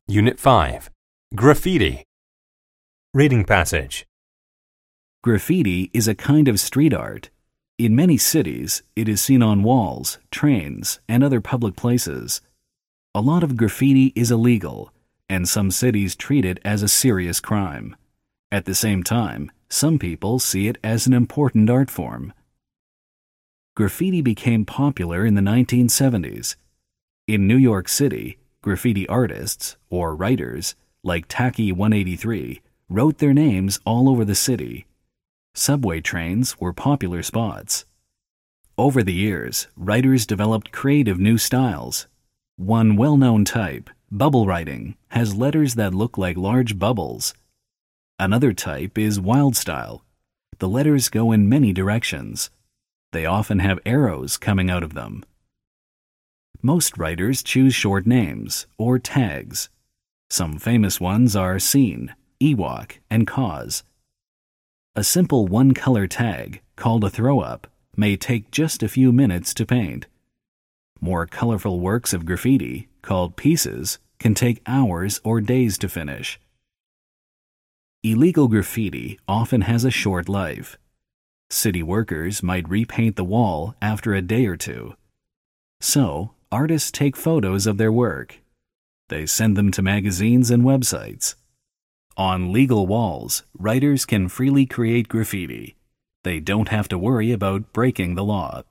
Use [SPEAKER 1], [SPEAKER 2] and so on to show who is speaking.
[SPEAKER 1] Unit 5. Graffiti. Reading passage.
[SPEAKER 2] Graffiti is a kind of street art. In many cities, it is seen on walls, trains, and other public places. A lot of graffiti is illegal, and some cities treat it as a serious crime. At the same time, some people see it as an important art form. Graffiti became popular in the 1970s. In New York City, graffiti artists, or writers, like Tacky 183, wrote their names all over the city. Subway trains were popular spots. Over the years, writers developed creative new styles. One well-known type, bubble writing, has letters that look like large bubbles. Another type is wild style. The letters go in many directions. They often have arrows coming out of them. Most writers choose short names, or tags. Some famous ones are Scene, Ewok, and Cause. A simple one-color tag, called a throw-up, may take just a few minutes to paint. More colorful works of graffiti, called pieces, can take hours or days to finish. Illegal graffiti often has a short life. City workers might repaint the wall after a day or two. So, artists take photos of their work. They send them to magazines and websites. On legal walls, writers can freely create graffiti. They don't have to worry about breaking the law.